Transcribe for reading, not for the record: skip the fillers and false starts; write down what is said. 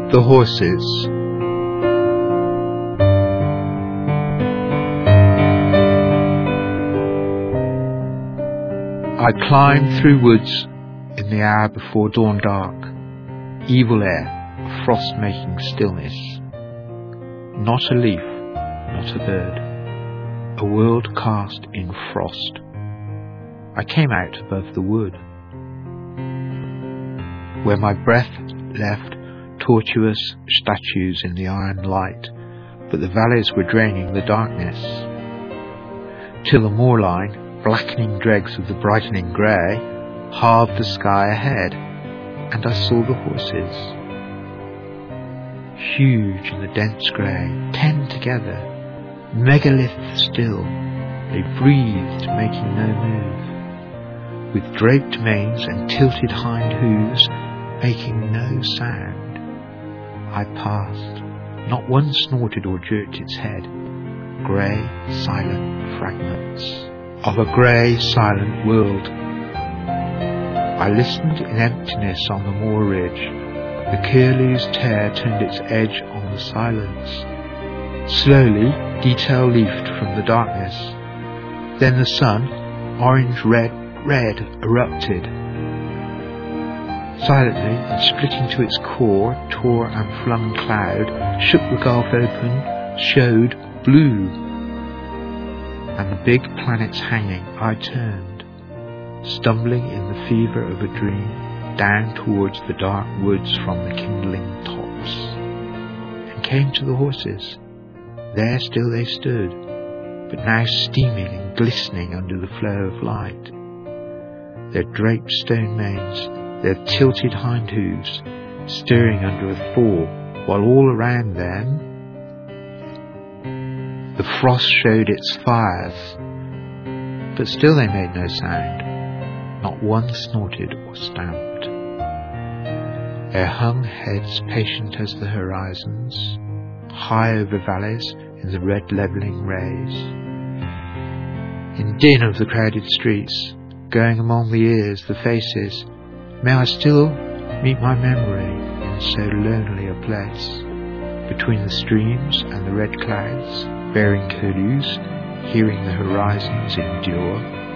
The horses. I climbed through woods in the hour before dawn dark, evil air, a frost-making stillness. Not a leaf, not a bird, a world cast in frost. I came out above the wood, where my breath left tortuous statues in the iron light, but the valleys were draining the darkness, till the moorline, blackening dregs of the brightening grey, halved the sky ahead, and I saw the horses. Huge in the dense grey, 10 together, megaliths still, they breathed, making no move, with draped manes and tilted hind hooves, making no sound. I passed, not one snorted or jerked its head, grey, silent fragments of a grey, silent world. I listened in emptiness on the moor ridge. The curlew's tear turned its edge on the silence. Slowly, detail leafed from the darkness. Then the sun, orange-red, erupted. Silently, and splitting to its core, tore and flung cloud, shook the gulf open, showed blue. And the big planets hanging, I turned, stumbling in the fever of a dream, down towards the dark woods from the kindling tops, and came to the horses. There still they stood, but now steaming and glistening under the flow of light. Their draped stone manes, their tilted hind hooves, stirring under a thaw, while all around them the frost showed its fires, but still they made no sound, not one snorted or stamped. Their hung heads patient as the horizons, high over valleys in the red levelling rays. In din of the crowded streets, going among the ears, the faces, may I still meet my memory in so lonely a place, between the streams and the red clouds, bearing curlews, hearing the horizons endure.